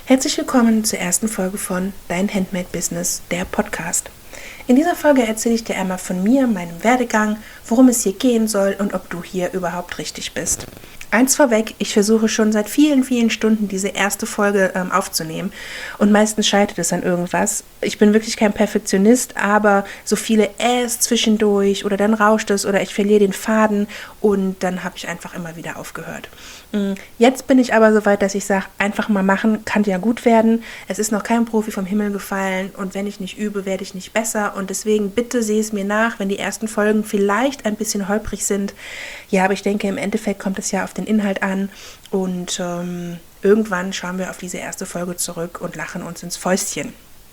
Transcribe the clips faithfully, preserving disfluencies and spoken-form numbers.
Herzlich willkommen zur ersten Folge von Dein Handmade Business, der Podcast. In dieser Folge erzähle ich dir einmal von mir, meinem Werdegang, worum es hier gehen soll und ob du hier überhaupt richtig bist. Eins vorweg, ich versuche schon seit vielen, vielen Stunden diese erste Folge ähm, aufzunehmen und meistens scheitert es an irgendwas. Ich bin wirklich kein Perfektionist, aber so viele Äs zwischendurch oder dann rauscht es oder ich verliere den Faden und dann habe ich einfach immer wieder aufgehört. Jetzt bin ich aber so weit, dass ich sage, einfach mal machen, kann ja gut werden. Es ist noch kein Profi vom Himmel gefallen und wenn ich nicht übe, werde ich nicht besser und deswegen bitte sehe es mir nach, wenn die ersten Folgen vielleicht ein bisschen holprig sind. Ja, aber ich denke, im Endeffekt kommt es ja auf den Inhalt an und ähm, irgendwann schauen wir auf diese erste Folge zurück und lachen uns ins Fäustchen.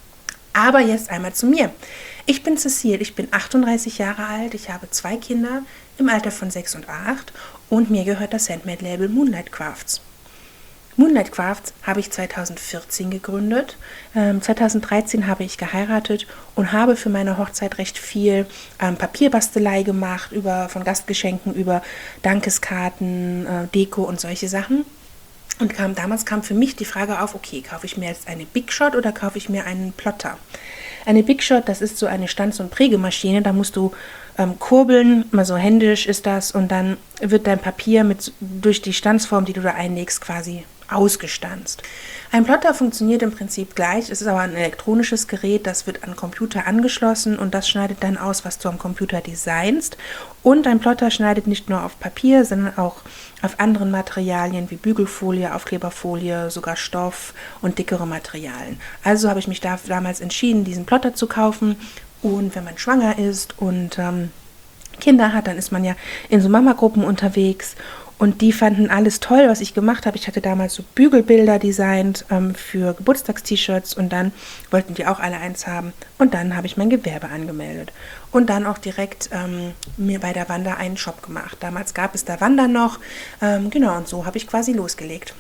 Aber jetzt einmal zu mir. Ich bin Cecile, ich bin achtunddreißig Jahre alt, ich habe zwei Kinder im Alter von sechs und acht und mir gehört das Handmade-Label Moonlight Crafts. Moonlight Crafts habe ich zweitausendvierzehn gegründet. Ähm, zweitausenddreizehn habe ich geheiratet und habe für meine Hochzeit recht viel ähm, Papierbastelei gemacht, über, von Gastgeschenken über Dankeskarten, äh, Deko und solche Sachen. Und kam, damals kam für mich die Frage auf, okay, kaufe ich mir jetzt eine Big Shot oder kaufe ich mir einen Plotter? Eine Big Shot, das ist so eine Stanz- und Prägemaschine, da musst du ähm, kurbeln, mal so händisch ist das und dann wird dein Papier mit, durch die Stanzform, die du da einlegst, quasi ausgestanzt. Ein Plotter funktioniert im Prinzip gleich, es ist aber ein elektronisches Gerät, das wird an den Computer angeschlossen und das schneidet dann aus, was du am Computer designst. Und ein Plotter schneidet nicht nur auf Papier, sondern auch auf anderen Materialien wie Bügelfolie, Aufkleberfolie, sogar Stoff und dickere Materialien. Also habe ich mich da damals entschieden, diesen Plotter zu kaufen. Und wenn man schwanger ist und ähm, Kinder hat, dann ist man ja in so Mama-Gruppen unterwegs. Und die fanden alles toll, was ich gemacht habe. Ich hatte damals so Bügelbilder designt ähm, für Geburtstagst-T-Shirts und dann wollten die auch alle eins haben. Und dann habe ich mein Gewerbe angemeldet. Und dann auch direkt ähm, mir bei der Wanda einen Shop gemacht. Damals gab es da Wanda noch. Ähm, genau, und so habe ich quasi losgelegt.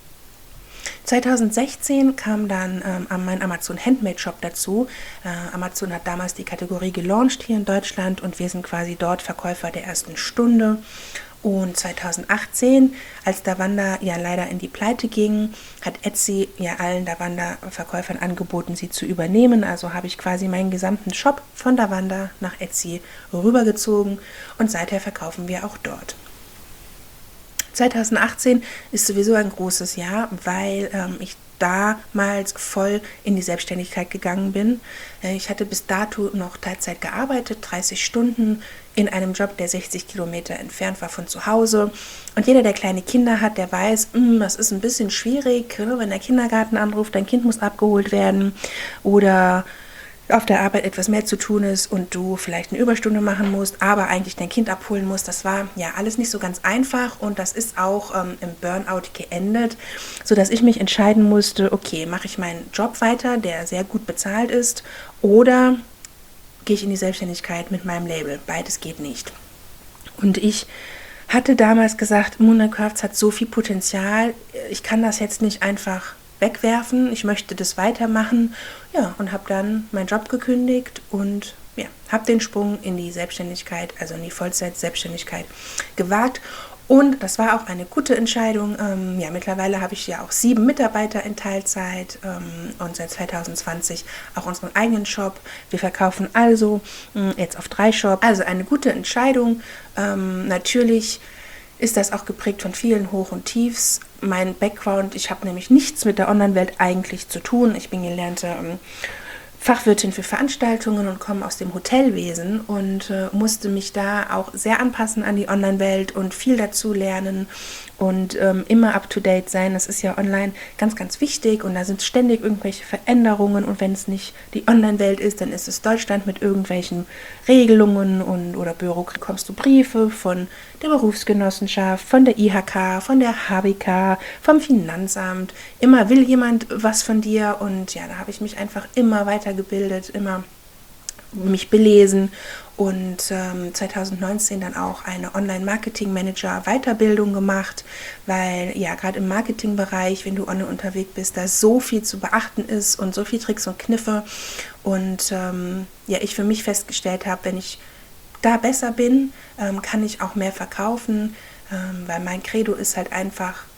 zweitausendsechzehn kam dann ähm, mein Amazon Handmade Shop dazu. Äh, Amazon hat damals die Kategorie gelauncht hier in Deutschland und wir sind quasi dort Verkäufer der ersten Stunde. Und zweitausendachtzehn, als Davanda ja leider in die Pleite ging, hat Etsy ja allen Davanda-Verkäufern angeboten, sie zu übernehmen. Also habe ich quasi meinen gesamten Shop von Davanda nach Etsy rübergezogen und seither verkaufen wir auch dort. zweitausendachtzehn ist sowieso ein großes Jahr, weil ähm, ich damals voll in die Selbstständigkeit gegangen bin. Ich hatte bis dato noch Teilzeit gearbeitet, dreißig Stunden in einem Job, der sechzig Kilometer entfernt war von zu Hause. Und jeder, der kleine Kinder hat, der weiß, mh, das ist ein bisschen schwierig, wenn der Kindergarten anruft, dein Kind muss abgeholt werden oder auf der Arbeit etwas mehr zu tun ist und du vielleicht eine Überstunde machen musst, aber eigentlich dein Kind abholen musst. Das war ja alles nicht so ganz einfach und das ist auch ähm, im Burnout geendet, sodass ich mich entscheiden musste, okay, mache ich meinen Job weiter, der sehr gut bezahlt ist, oder gehe ich in die Selbstständigkeit mit meinem Label. Beides geht nicht. Und ich hatte damals gesagt, Moonlight Crafts hat so viel Potenzial, ich kann das jetzt nicht einfach wegwerfen, ich möchte das weitermachen, ja, und habe dann meinen Job gekündigt und ja, habe den Sprung in die Selbstständigkeit, also in die Vollzeit-Selbstständigkeit gewagt und das war auch eine gute Entscheidung. Ähm, ja, mittlerweile habe ich ja auch sieben Mitarbeiter in Teilzeit ähm, und seit zweitausendzwanzig auch unseren eigenen Shop. Wir verkaufen also mh, jetzt auf drei Shops, also eine gute Entscheidung. Ähm, natürlich ist das auch geprägt von vielen Hoch- und Tiefs. Mein Background, ich habe nämlich nichts mit der Online-Welt eigentlich zu tun. Ich bin gelernte ähm, Fachwirtin für Veranstaltungen und komme aus dem Hotelwesen und äh, musste mich da auch sehr anpassen an die Online-Welt und viel dazu lernen und ähm, immer up-to-date sein. Das ist ja online ganz, ganz wichtig und da sind ständig irgendwelche Veränderungen und wenn es nicht die Online-Welt ist, dann ist es Deutschland mit irgendwelchen Regelungen und oder Bürokratie. Bekommst du Briefe von der Berufsgenossenschaft, von der I H K, von der H B K, vom Finanzamt. Immer will jemand was von dir und ja, da habe ich mich einfach immer weitergebildet, immer mich belesen und ähm, zweitausendneunzehn dann auch eine Online-Marketing-Manager-Weiterbildung gemacht, weil ja gerade im Marketingbereich, wenn du online unterwegs bist, da so viel zu beachten ist und so viel Tricks und Kniffe und ähm, ja, ich für mich festgestellt habe, wenn ich da besser bin, ähm, kann ich auch mehr verkaufen, ähm, weil mein Credo ist halt einfach,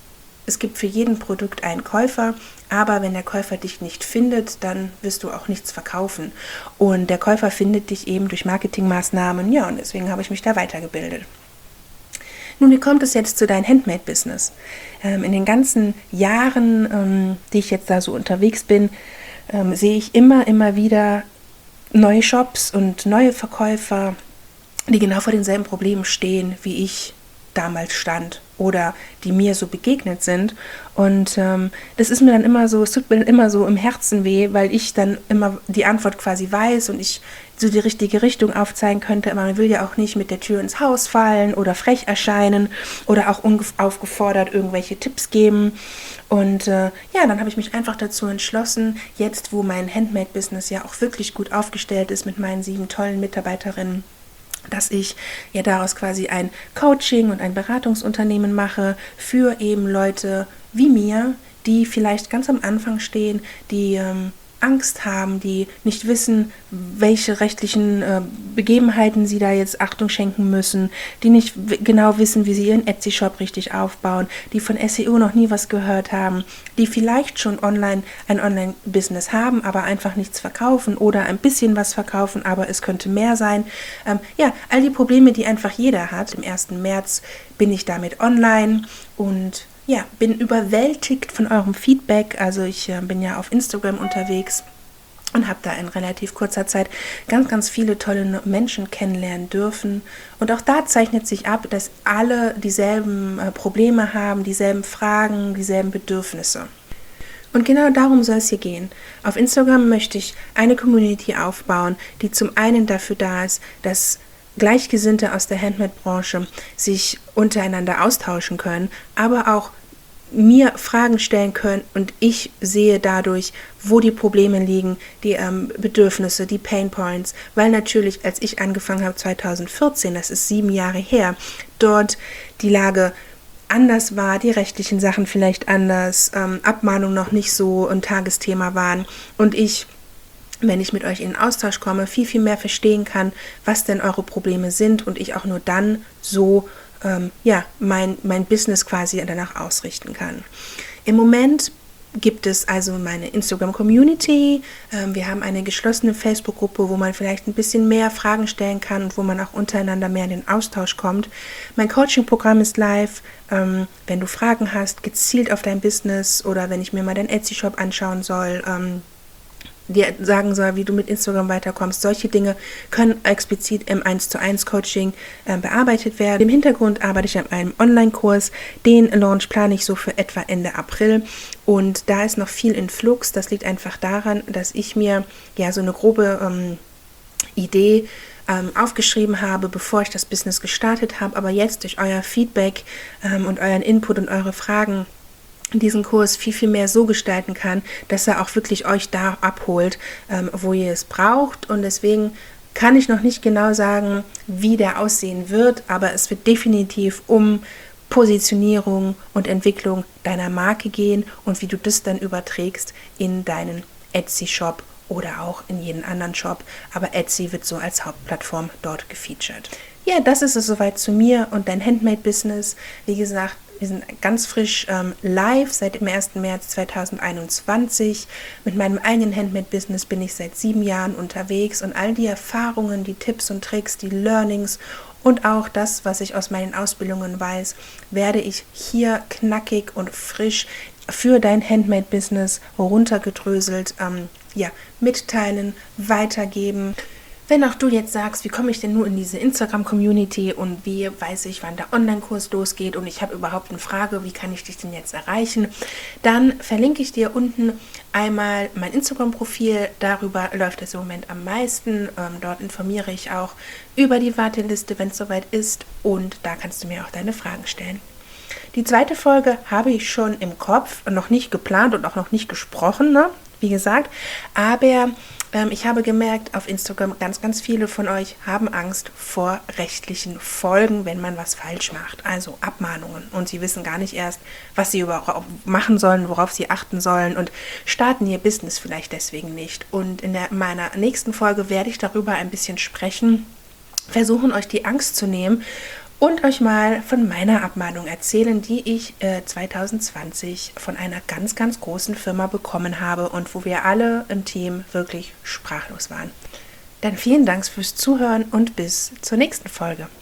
es gibt für jeden Produkt einen Käufer, aber wenn der Käufer dich nicht findet, dann wirst du auch nichts verkaufen. Und der Käufer findet dich eben durch Marketingmaßnahmen, ja, und deswegen habe ich mich da weitergebildet. Nun, wie kommt es jetzt zu deinem Handmade-Business? Ähm, in den ganzen Jahren, ähm, die ich jetzt da so unterwegs bin, ähm, sehe ich immer, immer wieder neue Shops und neue Verkäufer, die genau vor denselben Problemen stehen, wie ich damals stand oder die mir so begegnet sind. Und ähm, das ist mir dann immer so, es tut mir dann immer so im Herzen weh, weil ich dann immer die Antwort quasi weiß und ich so die richtige Richtung aufzeigen könnte. Aber man will ja auch nicht mit der Tür ins Haus fallen oder frech erscheinen oder auch unaufgefordert irgendwelche Tipps geben. Und äh, ja, dann habe ich mich einfach dazu entschlossen, jetzt wo mein Handmade-Business ja auch wirklich gut aufgestellt ist mit meinen sieben tollen Mitarbeiterinnen, dass ich ja daraus quasi ein Coaching und ein Beratungsunternehmen mache für eben Leute wie mir, die vielleicht ganz am Anfang stehen, die ähm, Angst haben, die nicht wissen, welche rechtlichen äh, Begebenheiten sie da jetzt Achtung schenken müssen, die nicht w- genau wissen, wie sie ihren Etsy-Shop richtig aufbauen, die von S E O noch nie was gehört haben, die vielleicht schon online ein Online-Business haben, aber einfach nichts verkaufen oder ein bisschen was verkaufen, aber es könnte mehr sein. Ähm, ja, all die Probleme, die einfach jeder hat. Im ersten März bin ich damit online und ja, bin überwältigt von eurem Feedback. Also ich äh, bin ja auf Instagram unterwegs und habe da in relativ kurzer Zeit ganz, ganz viele tolle Menschen kennenlernen dürfen. Und auch da zeichnet sich ab, dass alle dieselben äh, Probleme haben, dieselben Fragen, dieselben Bedürfnisse. Und genau darum soll es hier gehen. Auf Instagram möchte ich eine Community aufbauen, die zum einen dafür da ist, dass Gleichgesinnte aus der Handmade-Branche sich untereinander austauschen können, aber auch mir Fragen stellen können und ich sehe dadurch, wo die Probleme liegen, die ähm, Bedürfnisse, die Pain Points, weil natürlich, als ich angefangen habe zweitausendvierzehn, das ist sieben Jahre her, dort die Lage anders war, die rechtlichen Sachen vielleicht anders, ähm, Abmahnungen noch nicht so ein Tagesthema waren und ich, wenn ich mit euch in den Austausch komme, viel, viel mehr verstehen kann, was denn eure Probleme sind und ich auch nur dann so ähm, ja, mein, mein Business quasi danach ausrichten kann. Im Moment gibt es also meine Instagram-Community. Ähm, wir haben eine geschlossene Facebook-Gruppe, wo man vielleicht ein bisschen mehr Fragen stellen kann und wo man auch untereinander mehr in den Austausch kommt. Mein Coaching-Programm ist live. Ähm, wenn du Fragen hast, gezielt auf dein Business oder wenn ich mir mal deinen Etsy-Shop anschauen soll, ähm, dir sagen soll, wie du mit Instagram weiterkommst. Solche Dinge können explizit im eins zu eins Coaching äh, bearbeitet werden. Im Hintergrund arbeite ich an einem Online-Kurs. Den Launch plane ich so für etwa Ende April. Und da ist noch viel in Flux. Das liegt einfach daran, dass ich mir ja so eine grobe ähm, Idee ähm, aufgeschrieben habe, bevor ich das Business gestartet habe. Aber jetzt durch euer Feedback ähm, und euren Input und eure Fragen diesen Kurs viel, viel mehr so gestalten kann, dass er auch wirklich euch da abholt, ähm, wo ihr es braucht. Und deswegen kann ich noch nicht genau sagen, wie der aussehen wird, aber es wird definitiv um Positionierung und Entwicklung deiner Marke gehen und wie du das dann überträgst in deinen Etsy-Shop oder auch in jeden anderen Shop. Aber Etsy wird so als Hauptplattform dort gefeatured. Ja, das ist es soweit zu mir und dein Handmade-Business. Wie gesagt, wir sind ganz frisch ähm, live seit dem ersten März zweitausendeinundzwanzig. Mit meinem eigenen Handmade-Business bin ich seit sieben Jahren unterwegs und all die Erfahrungen, die Tipps und Tricks, die Learnings und auch das, was ich aus meinen Ausbildungen weiß, werde ich hier knackig und frisch für dein Handmade-Business runtergedröselt ähm, ja, mitteilen, weitergeben. Wenn auch du jetzt sagst, wie komme ich denn nur in diese Instagram-Community und wie weiß ich, wann der Online-Kurs losgeht und ich habe überhaupt eine Frage, wie kann ich dich denn jetzt erreichen, dann verlinke ich dir unten einmal mein Instagram-Profil, darüber läuft es im Moment am meisten, ähm, dort informiere ich auch über die Warteliste, wenn es soweit ist und da kannst du mir auch deine Fragen stellen. Die zweite Folge habe ich schon im Kopf, noch nicht geplant und auch noch nicht gesprochen, ne? Wie gesagt, aber ähm, ich habe gemerkt, auf Instagram ganz, ganz viele von euch haben Angst vor rechtlichen Folgen, wenn man was falsch macht, also Abmahnungen und sie wissen gar nicht erst, was sie überhaupt machen sollen, worauf sie achten sollen und starten ihr Business vielleicht deswegen nicht. Und in der, meiner nächsten Folge werde ich darüber ein bisschen sprechen, versuchen euch die Angst zu nehmen und euch mal von meiner Abmahnung erzählen, die ich äh, zwanzig zwanzig von einer ganz, ganz großen Firma bekommen habe und wo wir alle im Team wirklich sprachlos waren. Dann vielen Dank fürs Zuhören und bis zur nächsten Folge.